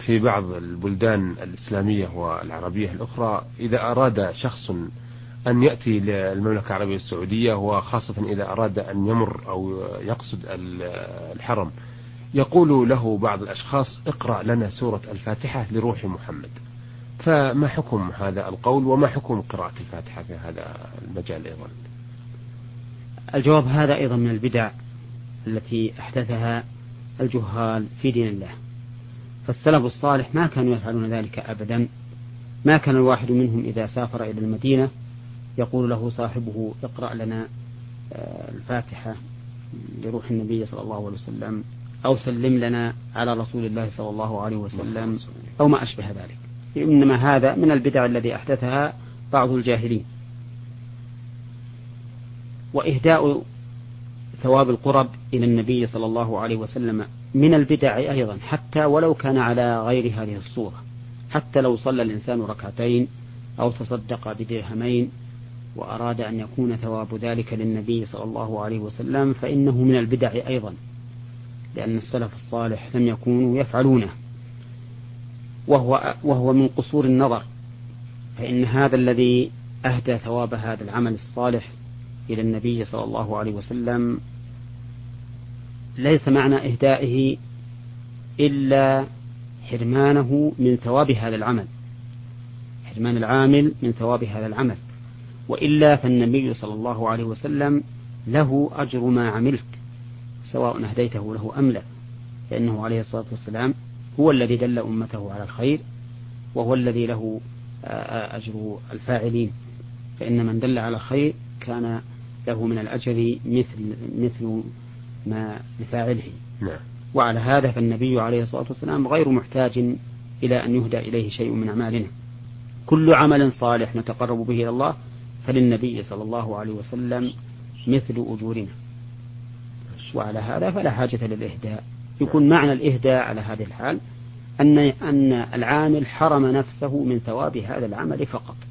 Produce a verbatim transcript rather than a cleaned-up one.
في بعض البلدان الإسلامية والعربية الأخرى إذا أراد شخص أن يأتي للمملكة العربية السعودية، وخاصة إذا أراد أن يمر أو يقصد الحرم، يقول له بعض الأشخاص: اقرأ لنا سورة الفاتحة لروح محمد. فما حكم هذا القول، وما حكم قراءة الفاتحة في هذا المجال أيضا؟ الجواب: هذا أيضا من البدع التي أحدثها الجهال في دين الله، فالسلف الصالح ما كانوا يفعلون ذلك أبدا. ما كان الواحد منهم إذا سافر إلى المدينة يقول له صاحبه: اقرأ لنا الفاتحة لروح النبي صلى الله عليه وسلم، أو سلم لنا على رسول الله صلى الله عليه وسلم، أو ما أشبه ذلك. إنما هذا من البدع الذي أحدثها بعض الجاهلين. وإهداء ثواب القرب إلى النبي صلى الله عليه وسلم من البدع أيضا، حتى ولو كان على غير هذه الصورة. حتى لو صلى الإنسان ركعتين أو تصدق بدرهمين وأراد أن يكون ثواب ذلك للنبي صلى الله عليه وسلم فإنه من البدع أيضا، لأن السلف الصالح لم يكونوا يفعلونه، وهو, وهو من قصور النظر. فإن هذا الذي أهدى ثواب هذا العمل الصالح إلى النبي صلى الله عليه وسلم ليس معنى إهدائه إلا حرمانه من ثواب هذا العمل، حرمان العامل من ثواب هذا العمل. وإلا فالنبي صلى الله عليه وسلم له أجر ما عملت، سواء أهديته له أم لا، فإنه عليه الصلاة والسلام هو الذي دل أمته على الخير، وهو الذي له أجر الفاعلين. فإن من دل على الخير كان له من الأجر مثل مثل ما لفاعله. نعم. وعلى هذا فالنبي عليه الصلاة والسلام غير محتاج إلى أن يهدى إليه شيء من أعمالنا. كل عمل صالح نتقرب به إلى الله فللنبي صلى الله عليه وسلم مثل أجورنا. وعلى هذا فلا حاجة للإهداء. يكون معنى الإهداء على هذه الحال أن أن العامل حرم نفسه من ثواب هذا العمل فقط.